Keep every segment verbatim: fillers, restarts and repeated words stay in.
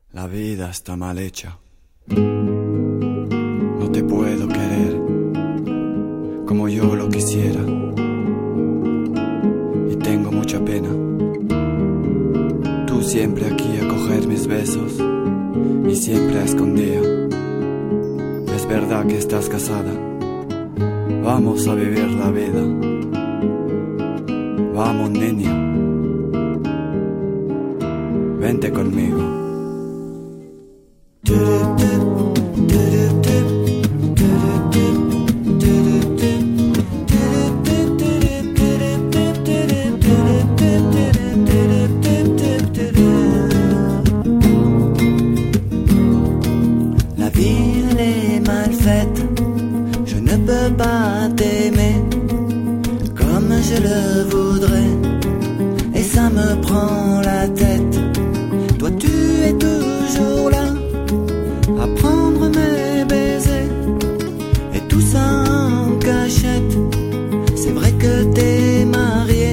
La vida está mal hecha. No te puedo querer como yo lo quisiera. Y tengo mucha pena. Tú siempre aquí a coger mis besos y siempre a escondida. Es verdad que estás casada. Vamos a vivir la vida. Vamos, niña. Vente conmigo. La vie elle est mal faite. Je ne peux pas t'aimer comme je le voudrais, et ça me prend la tête. Toi tu es toujours là à prendre mes baisers, et tout ça en cachette. C'est vrai que t'es marié.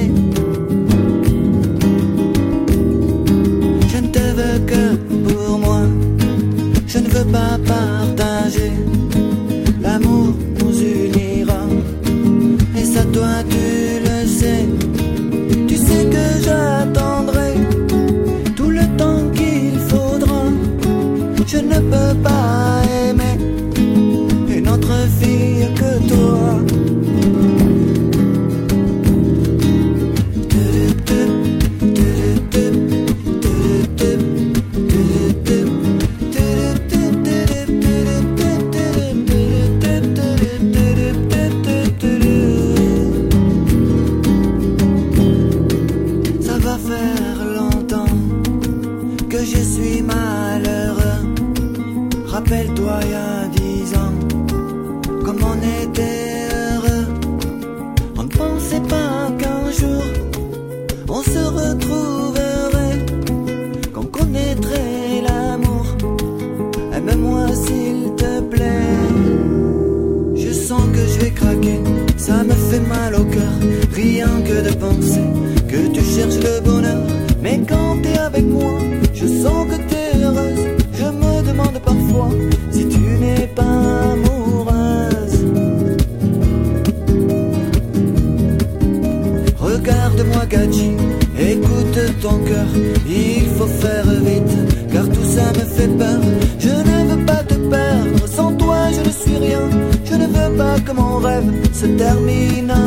Je ne te veux que pour moi. Je ne veux pas partager. L'amour nous unira, et ça toi tu le sais. Tu sais que j'attendrai tout le temps qu'il faudra. Je ne peux pas aimer une autre fille que toi. Ça va faire longtemps que je suis malheureux. Rappelle-toi il y a dix ans, comme on était heureux. On ne pensait pas qu'un jour on se retrouverait, qu'on connaîtrait l'amour. Aime-moi s'il te plaît. Je sens que je vais craquer, ça me fait mal au cœur, rien que de penser que tu cherches le bonheur. Mais quand t'es avec moi, je sens que t'es heureuse. Je me demande parfois si tu n'es pas amoureuse. Regarde-moi Gadji, écoute ton cœur. Il faut faire vite, car tout ça me fait peur. Je ne veux pas te perdre, sans toi je ne suis rien. Je ne veux pas que mon rêve se termine